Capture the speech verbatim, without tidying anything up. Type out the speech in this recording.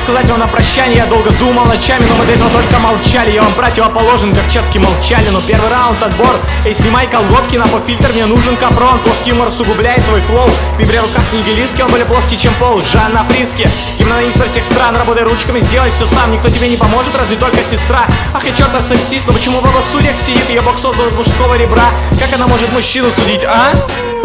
сказать вам на прощание. Я долго думал ночами, но мы до этого только молчали. Я вам противоположен, как чатски молчали. Но первый раунд отбор. Эй, снимай колготки, на поп-фильтр мне нужен капрон. Плоский юмор усугубляет твой флоу. Бибри в руках нигилистки, он более плоский, чем пол. Жанна Фриски, гимназист со всех стран. Работай ручками, сделай все сам. Никто тебе не поможет, разве только сестра. Ах, я чертов сексист, но почему баба в судьях сидит? Ее бог создал из мужского ребра. Как она может мужчину судить, а?